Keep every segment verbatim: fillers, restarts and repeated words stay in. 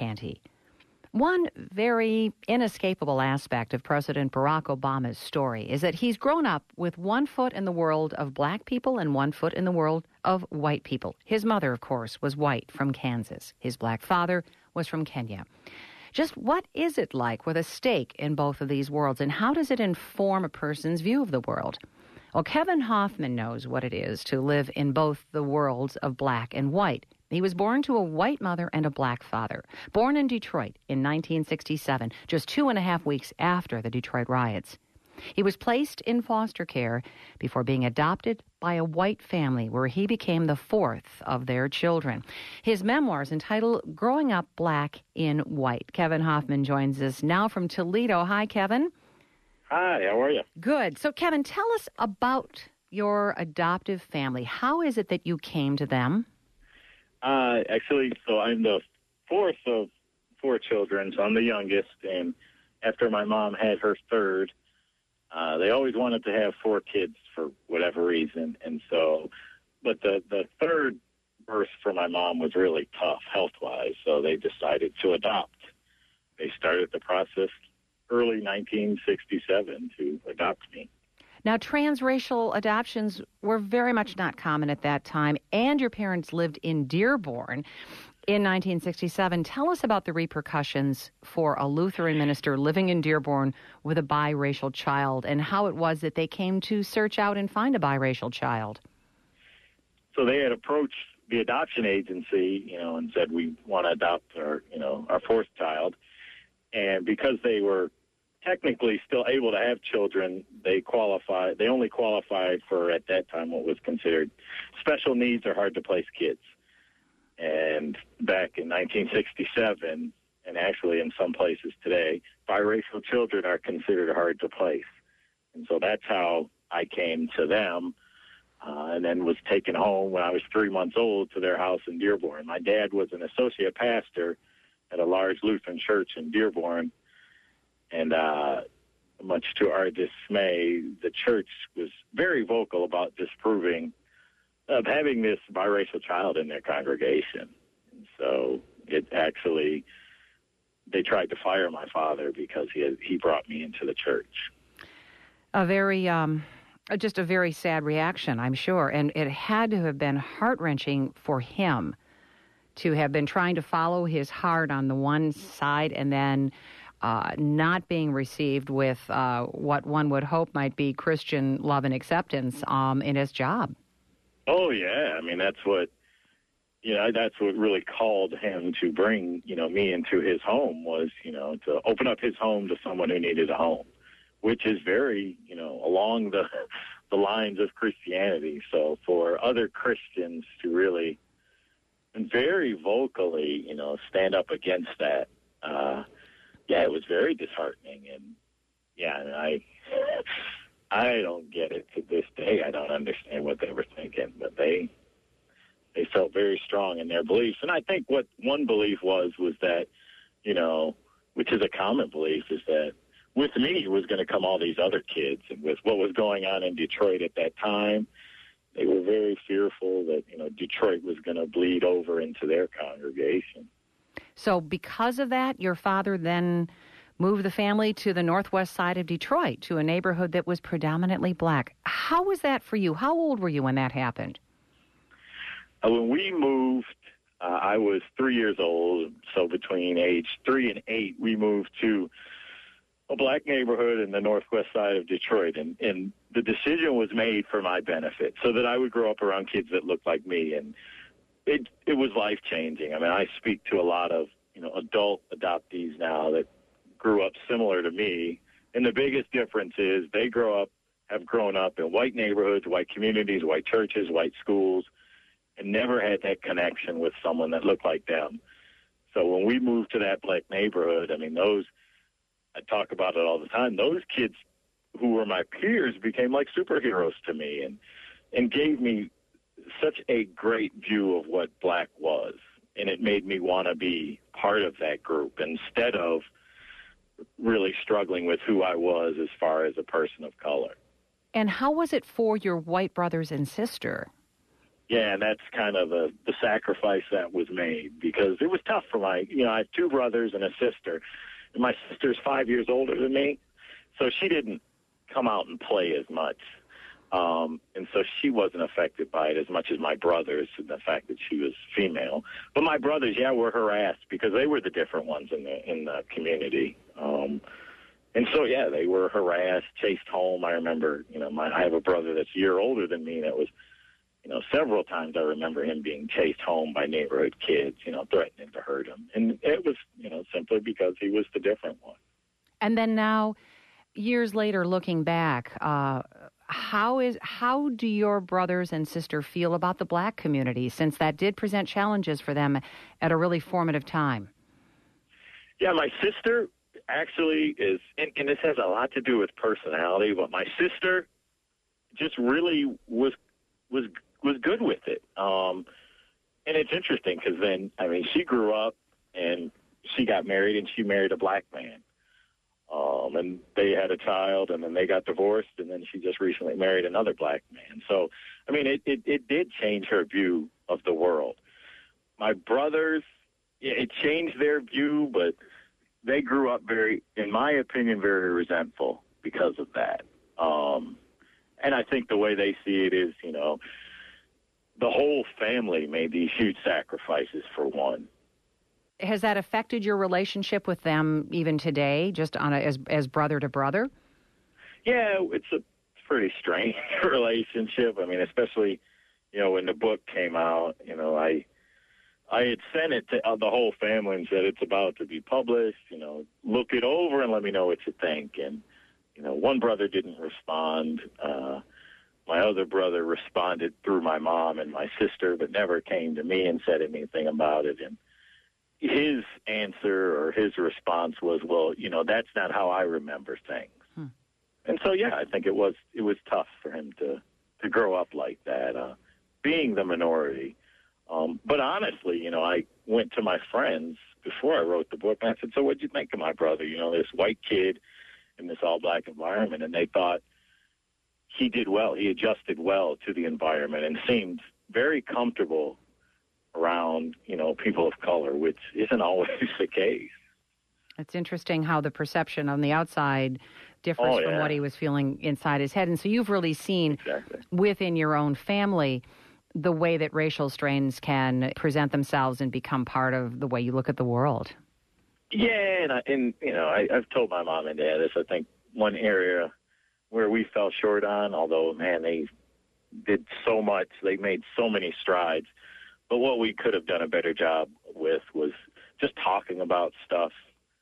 Canty. One very inescapable aspect of President Barack Obama's story is that he's grown up with one foot in the world of black people and one foot in the world of white people. His mother, of course, was white from Kansas. His black father was from Kenya. Just what is it like with a stake in both of these worlds, and how does it inform a person's view of the world? Well, Kevin Hoffman knows what it is to live in both the worlds of black and white. He was born to a white mother and a black father. Born in Detroit in nineteen sixty-seven, just two and a half weeks after the Detroit riots. He was placed in foster care before being adopted by a white family where he became the fourth of their children. His memoir is entitled Growing Up Black in White. Kevin Hoffman joins us now from Toledo. Hi, Kevin. Hi, how are you? Good. So, Kevin, tell us about your adoptive family. How is it that you came to them? Uh, actually, so I'm the fourth of four children, so I'm the youngest, and after my mom had her third, uh, they always wanted to have four kids for whatever reason, and so, but the, the third birth for my mom was really tough health-wise, so they decided to adopt. They started the process early nineteen sixty-seven to adopt me. Now, transracial adoptions were very much not common at that time, and your parents lived in Dearborn in nineteen sixty-seven. Tell us about the repercussions for a Lutheran minister living in Dearborn with a biracial child, and how it was that they came to search out and find a biracial child. So they had approached the adoption agency, you know, and said, we want to adopt our, you know, our fourth child. And because they were technically still able to have children, they qualified, they only qualified for, at that time, what was considered special needs or hard-to-place kids. And back in nineteen sixty-seven, and actually in some places today, biracial children are considered hard to place. And so that's how I came to them, uh, and then was taken home when I was three months old to their house in Dearborn. My dad was an associate pastor at a large Lutheran church in Dearborn, and uh, much to our dismay, the church was very vocal about disapproving of having this biracial child in their congregation. And so it actually, they tried to fire my father because he had, he brought me into the church. A very, um, just a very sad reaction, I'm sure. And it had to have been heart-wrenching for him to have been trying to follow his heart on the one side and then uh, not being received with uh, what one would hope might be Christian love and acceptance um, in his job. Oh, yeah. I mean, that's what, you know, that's what really called him to bring, you know, me into his home was, you know, to open up his home to someone who needed a home, which is very, you know, along the the lines of Christianity. So for other Christians to really and very vocally, you know, stand up against that, uh, yeah, it was very disheartening. And, yeah, and I... I don't get it to this day. I don't understand what they were thinking, but they they felt very strong in their beliefs. And I think what one belief was was that, you know, which is a common belief, is that with me was going to come all these other kids. And with what was going on in Detroit at that time, they were very fearful that, you know, Detroit was going to bleed over into their congregation. So because of that, your father then moved the family to the northwest side of Detroit, to a neighborhood that was predominantly black. How was that for you? How old were you when that happened? Uh, when we moved, uh, I was three years old, so between age three and eight, we moved to a black neighborhood in the northwest side of Detroit, and, and the decision was made for my benefit, so that I would grow up around kids that looked like me, and it it was life-changing. I mean, I speak to a lot of, you know, adult adoptees now that grew up similar to me, and the biggest difference is they grow up, have grown up in white neighborhoods, white communities, white churches, white schools, and never had that connection with someone that looked like them. So when we moved to that black neighborhood, I mean, those, I talk about it all the time, those kids who were my peers became like superheroes to me and, and gave me such a great view of what black was, and it made me want to be part of that group instead of really struggling with who I was as far as a person of color. And how was it for your white brothers and sister? Yeah, and that's kind of the, the sacrifice that was made because it was tough for my, you know, I have two brothers and a sister. And my sister's five years older than me, so she didn't come out and play as much. Um, and so she wasn't affected by it as much as my brothers, and the fact that she was female. But my brothers, yeah, were harassed because they were the different ones in the in the community. Um, and so, yeah, they were harassed, chased home. I remember, you know, my, I have a brother that's a year older than me that was, you know, several times I remember him being chased home by neighborhood kids, you know, threatening to hurt him. And it was, you know, simply because he was the different one. And then now, years later, looking back, uh, how is how do your brothers and sister feel about the black community, since that did present challenges for them at a really formative time? Yeah, my sister actually is, and, and this has a lot to do with personality, but my sister just really was was was good with it. Um, and it's interesting because then, I mean, she grew up and she got married and she married a black man. Um, and they had a child, and then they got divorced, and then she just recently married another black man. So, I mean, it, it, it did change her view of the world. My brothers, it changed their view, but they grew up very, in my opinion, very resentful because of that. Um, and I think the way they see it is, you know, the whole family made these huge sacrifices for one. Has that affected your relationship with them even today, just on a, as as brother to brother? Yeah, it's a pretty strange relationship. I mean, especially, you know, when the book came out, you know, I I had sent it to uh, the whole family and said it's about to be published. You know, look it over and let me know what you think. And, you know, one brother didn't respond. Uh, my other brother responded through my mom and my sister, but never came to me and said anything about it. And his answer or his response was, well, you know, that's not how I remember things. Hmm. And so, yeah, I think it was it was tough for him to, to grow up like that, uh, being the minority. Um, but honestly, you know, I went to my friends before I wrote the book, and I said, so what'd you think of my brother? You know, this white kid in this all-black environment. And they thought he did well. He adjusted well to the environment and seemed very comfortable around, you know, people of color, which isn't always the case. It's interesting how the perception on the outside differs oh, yeah. from what he was feeling inside his head. And so you've really seen exactly. within your own family the way that racial strains can present themselves and become part of the way you look at the world. Yeah, and, I, and you know, I, I've told my mom and dad this. I think one area where we fell short on, although, man, they did so much, they made so many strides, but what we could have done a better job with was just talking about stuff.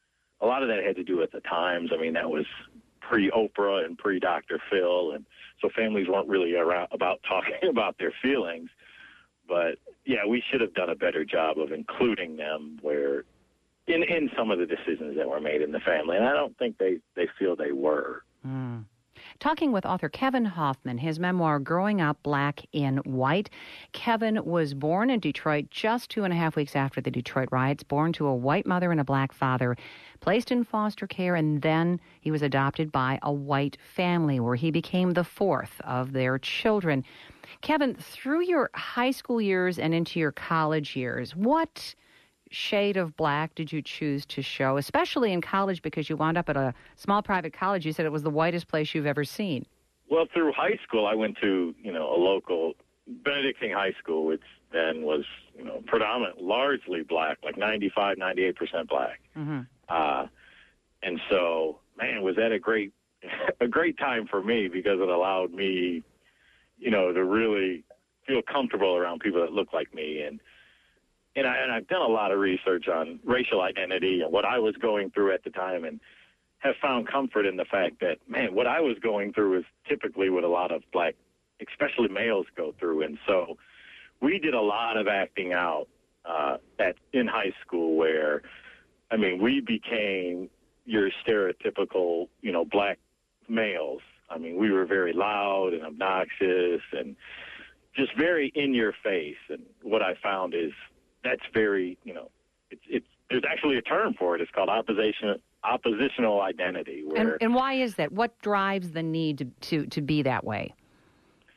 A lot of that had to do with the times. I mean, that was pre-Oprah and pre-Doctor Phil, and so families weren't really around about talking about their feelings. But, yeah, we should have done a better job of including them where in, in some of the decisions that were made in the family, and I don't think they, they feel they were. Mm. Talking with author Kevin Hoffman, his memoir, Growing Up Black in White. Kevin was born in Detroit just two and a half weeks after the Detroit riots, born to a white mother and a black father, placed in foster care, and then he was adopted by a white family where he became the fourth of their children. Kevin, through your high school years and into your college years, what shade of black did you choose to show, especially in college, because you wound up at a small private college? You said it was the whitest place you've ever seen. Well, through high school, I went to, you know, a local Benedictine high school, which then was, you know, predominant, largely black, like ninety-five, ninety-eight percent black. Mm-hmm. Uh, and so, man, was that a great, a great time for me because it allowed me, you know, to really feel comfortable around people that look like me. And And, I, and I've done a lot of research on racial identity and what I was going through at the time, and have found comfort in the fact that, man, what I was going through is typically what a lot of black, especially males, go through. And so we did a lot of acting out uh, at in high school where, I mean, we became your stereotypical, you know, black males. I mean, we were very loud and obnoxious and just very in your face. And what I found is, that's very, you know, it's it's there's actually a term for it. It's called opposition oppositional identity. Where, and, and why is that? What drives the need to, to, to be that way?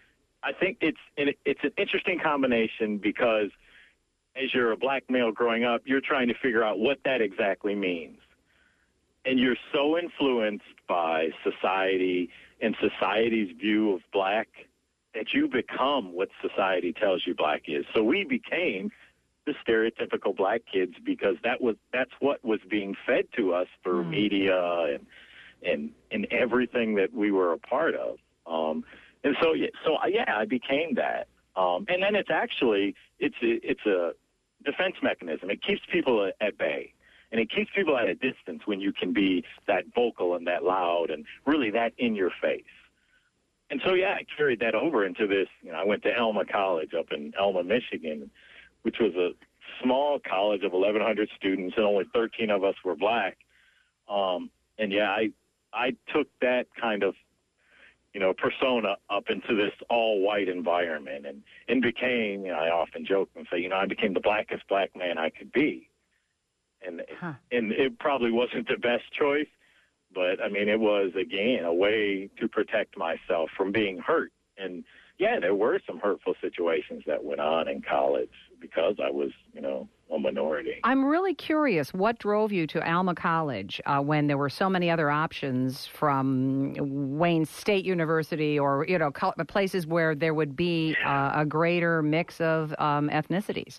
I think it's it's an interesting combination because as you're a black male growing up, you're trying to figure out what that exactly means. And you're so influenced by society and society's view of black that you become what society tells you black is. So we became the stereotypical black kids because that was that's what was being fed to us through mm. media and and and everything that we were a part of. Um, and so so yeah, I became that. Um, and then it's actually it's it's a defense mechanism. It keeps people at, at bay. And it keeps people at a distance when you can be that vocal and that loud and really that in your face. And so, yeah, I carried that over into this. You know, I went to Elma College up in Elma, Michigan, which was a small college of eleven hundred students, and only thirteen of us were black. Um, and, yeah, I I took that kind of, you know, persona up into this all-white environment and, and became, you know, I often joke and say, you know, I became the blackest black man I could be. And huh. and it probably wasn't the best choice, but, I mean, it was, again, a way to protect myself from being hurt. And, yeah, there were some hurtful situations that went on in college because I was, you know, a minority. I'm really curious, what drove you to Alma College uh, when there were so many other options from Wayne State University or, you know, places where there would be uh, a greater mix of um, ethnicities?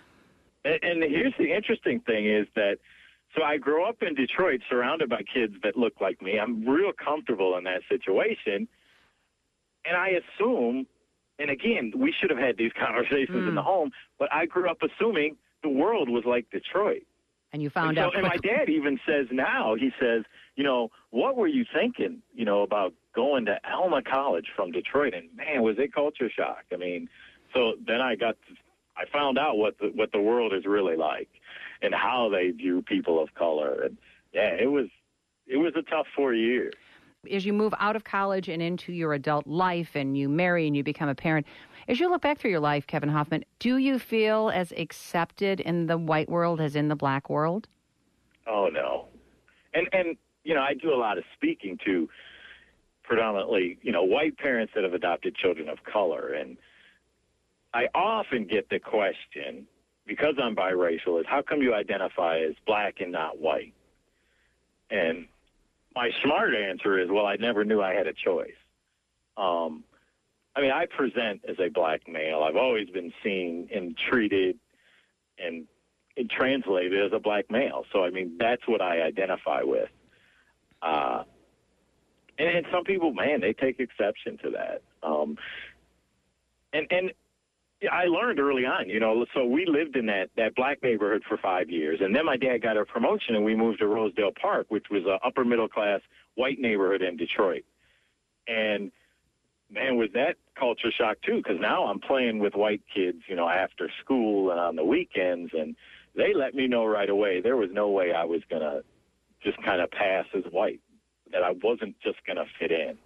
And here's the interesting thing is that, so I grew up in Detroit surrounded by kids that look like me. I'm real comfortable in that situation. And I assume, and again, we should have had these conversations mm. in the home, but I grew up assuming the world was like Detroit. And you found and so, out. And my dad even says now, he says, you know, what were you thinking, you know, about going to Alma College from Detroit? And, man, was it culture shock. I mean, so then I got to, I found out what the, what the world is really like and how they view people of color. And, yeah, it was it was a tough four years. As you move out of college and into your adult life and you marry and you become a parent, as you look back through your life, Kevin Hoffman, do you feel as accepted in the white world as in the black world? Oh, no. And, and you know, I do a lot of speaking to predominantly, you know, white parents that have adopted children of color. And I often get the question, because I'm biracial, is how come you identify as black and not white? And my smart answer is, well, I never knew I had a choice. Um, I mean, I present as a black male. I've always been seen and treated and, and translated as a black male. So, I mean, that's what I identify with. Uh, and, and some people, man, they take exception to that. Um, and, and, Yeah, I learned early on, you know, so we lived in that, that black neighborhood for five years. And then my dad got a promotion and we moved to Rosedale Park, which was an upper middle class white neighborhood in Detroit. And, man, was that culture shock, too, because now I'm playing with white kids, you know, after school and on the weekends. And they let me know right away there was no way I was going to just kind of pass as white, that I wasn't just going to fit in.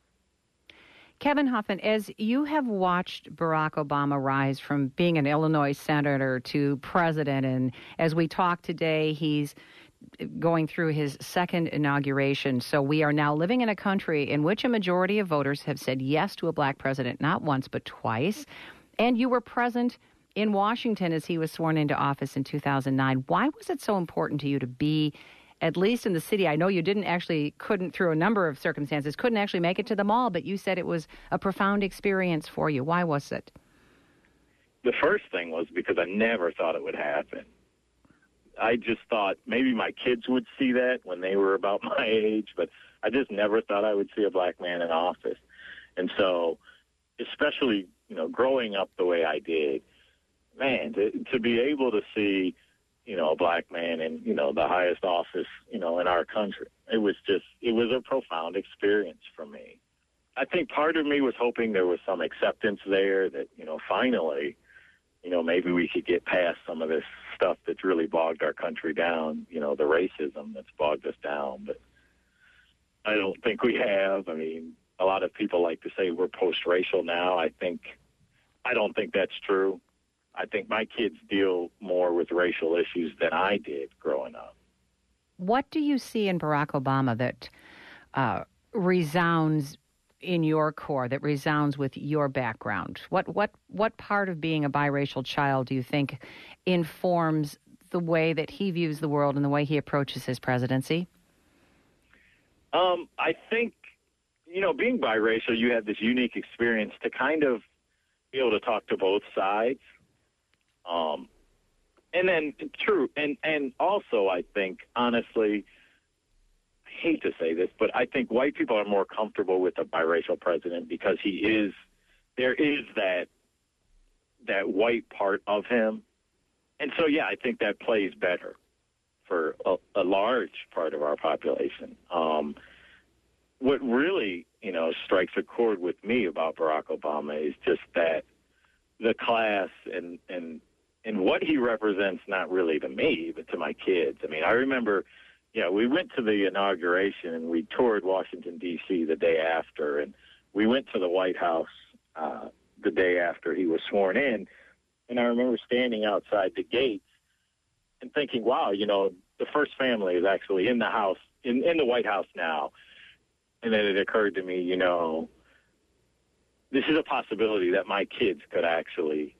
Kevin Hoffman, as you have watched Barack Obama rise from being an Illinois senator to president, and as we talk today, he's going through his second inauguration. So we are now living in a country in which a majority of voters have said yes to a black president, not once but twice. And you were present in Washington as he was sworn into office in two thousand nine. Why was it so important to you to be, at least in the city? I know you didn't actually, couldn't through a number of circumstances, couldn't actually make it to the mall, but you said it was a profound experience for you. Why was it? The first thing was because I never thought it would happen. I just thought maybe my kids would see that when they were about my age, but I just never thought I would see a black man in office. And so, especially, you know, growing up the way I did, man, to, to be able to see, you know, a black man in, you know, the highest office, you know, in our country. It was just, it was a profound experience for me. I think part of me was hoping there was some acceptance there that, you know, finally, you know, maybe we could get past some of this stuff that's really bogged our country down, you know, the racism that's bogged us down. But I don't think we have. I mean, a lot of people like to say we're post-racial now. I think, I don't think that's true. I think my kids deal more with racial issues than I did growing up. What do you see in Barack Obama that uh, resounds in your core that resounds with your background? What what what part of being a biracial child do you think informs the way that he views the world and the way he approaches his presidency? Um, I think, you know, being biracial, you have this unique experience to kind of be able to talk to both sides. Um, and then, true, and, and also, I think, honestly, I hate to say this, but I think white people are more comfortable with a biracial president because he is, there is that, that white part of him. And so, yeah, I think that plays better for a, a large part of our population. Um, what really, you know, strikes a chord with me about Barack Obama is just that the class and, and, and what he represents, not really to me, but to my kids. I mean, I remember, yeah, we went to the inauguration and we toured Washington, D C the day after, and we went to the White House uh, the day after he was sworn in. And I remember standing outside the gates and thinking, wow, you know, the first family is actually in the house, in, in the White House now. And then it occurred to me, you know, this is a possibility that my kids could actually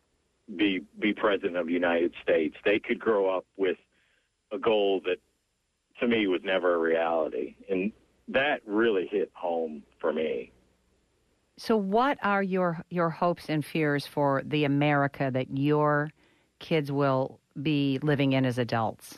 be be president of the United States. They could grow up with a goal that, to me, was never a reality. And that really hit home for me. So what are your your hopes and fears for the America that your kids will be living in as adults?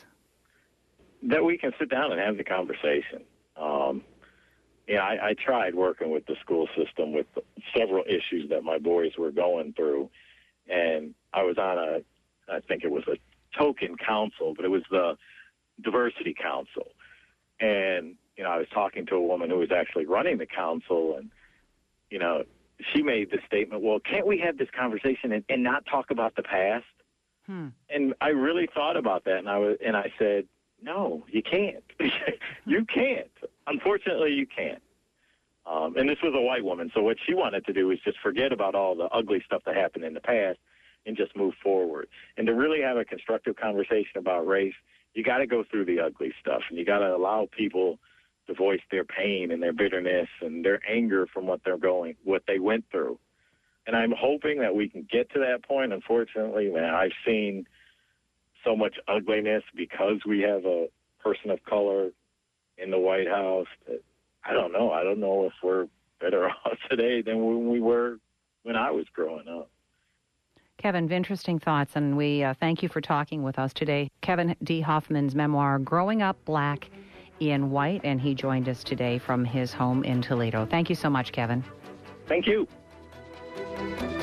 That we can sit down and have the conversation. Um, yeah, I, I tried working with the school system with several issues that my boys were going through. And I was on a, I think it was a token council, but it was the diversity council. And, you know, I was talking to a woman who was actually running the council, and you know, she made the statement, well, can't we have this conversation and, and not talk about the past? Hmm. And I really thought about that, and I was, and I said, no, you can't. You can't. Unfortunately, you can't. Um, and this was a white woman, so what she wanted to do was just forget about all the ugly stuff that happened in the past and just move forward. And to really have a constructive conversation about race, you got to go through the ugly stuff, and you got to allow people to voice their pain and their bitterness and their anger from what they're going, what they went through. And I'm hoping that we can get to that point. Unfortunately, man, I've seen so much ugliness because we have a person of color in the White House that I don't know. I don't know if we're better off today than when we were when I was growing up. Kevin, interesting thoughts, and we uh, thank you for talking with us today. Kevin D. Hoffman's memoir, Growing Up Black in White, and he joined us today from his home in Toledo. Thank you so much, Kevin. Thank you.